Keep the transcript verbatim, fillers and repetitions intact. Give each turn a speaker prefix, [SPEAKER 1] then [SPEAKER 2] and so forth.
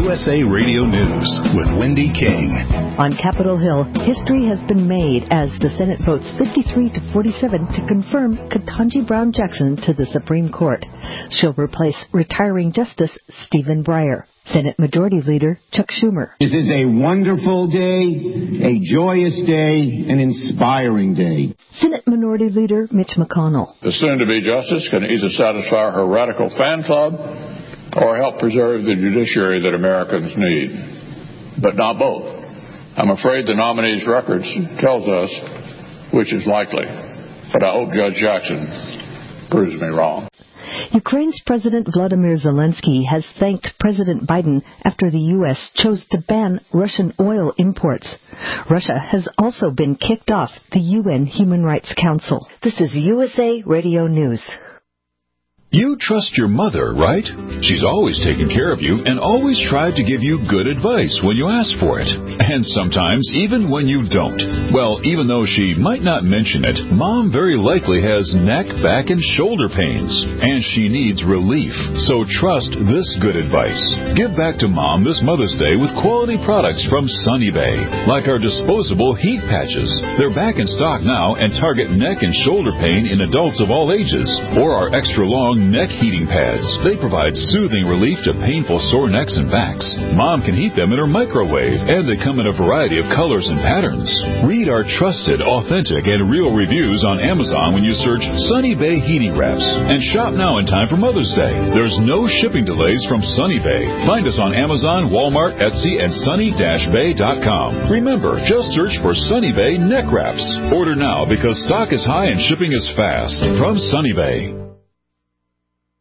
[SPEAKER 1] U S A Radio News with Wendy King.
[SPEAKER 2] On Capitol Hill, history has been made as the Senate votes fifty-three to forty-seven to confirm Ketanji Brown Jackson to the Supreme Court. She'll replace retiring Justice Stephen Breyer. Senate Majority Leader Chuck Schumer.
[SPEAKER 3] This is a wonderful day, a joyous day, an inspiring day.
[SPEAKER 2] Senate Minority Leader Mitch McConnell.
[SPEAKER 4] The soon-to-be justice can either satisfy her radical fan club or help preserve the judiciary that Americans need, but not both. I'm afraid the nominee's record tells us which is likely, but I hope Judge Jackson proves me wrong.
[SPEAKER 2] Ukraine's President Vladimir Zelensky has thanked President Biden after the U S chose to ban Russian oil imports. Russia has also been kicked off the U N Human Rights Council. This is U S A Radio News.
[SPEAKER 5] You trust your mother, right? She's always taken care of you and always tried to give you good advice when you ask for it. And sometimes even when you don't. Well, even though she might not mention it, Mom very likely has neck, back, and shoulder pains. And she needs relief. So trust this good advice. Give back to Mom this Mother's Day with quality products from Sunny Bay. Like our disposable heat patches. They're back in stock now and target neck and shoulder pain in adults of all ages. Or our extra long neck heating pads. They provide soothing relief to painful sore necks and backs. Mom can heat them in her microwave, and they come in a variety of colors and patterns. Read our trusted, authentic, and real reviews on Amazon when you search Sunny Bay Heating Wraps. And shop now in time for Mother's Day. There's no shipping delays from Sunny Bay. Find us on Amazon, Walmart, Etsy, and sunny dash bay dot com. Remember, just search for Sunny Bay Neck Wraps. Order now because stock is high and shipping is fast. From Sunny Bay.